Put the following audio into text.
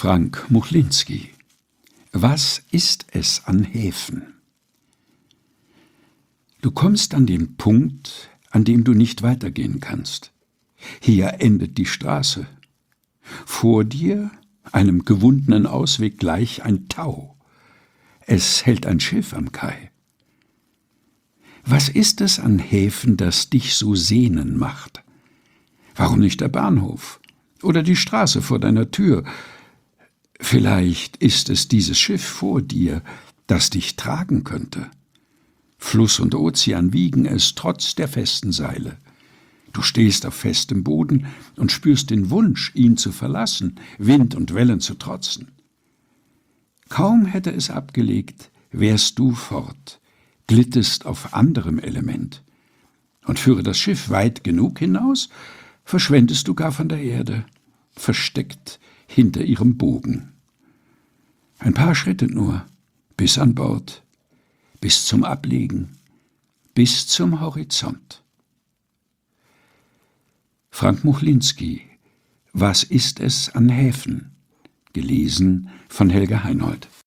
Frank Muchlinski. Was ist es an Häfen? Du kommst an den Punkt, an dem du nicht weitergehen kannst. Hier endet die Straße. Vor dir, einem gewundenen Ausweg gleich, ein Tau. Es hält ein Schiff am Kai. Was ist es an Häfen, das dich so sehnen macht? Warum nicht der Bahnhof oder die Straße vor deiner Tür? Vielleicht ist es dieses Schiff vor dir, das dich tragen könnte. Fluss und Ozean wiegen es trotz der festen Seile. Du stehst auf festem Boden und spürst den Wunsch, ihn zu verlassen, Wind und Wellen zu trotzen. Kaum hätte es abgelegt, wärst du fort, glittest auf anderem Element. Und führe das Schiff weit genug hinaus, verschwendest du gar von der Erde, versteckt hinter ihrem Bogen. Ein paar Schritte nur, bis an Bord, bis zum Ablegen, bis zum Horizont. Frank Muchlinski. Was ist es an Häfen? Gelesen von Helga Heinold.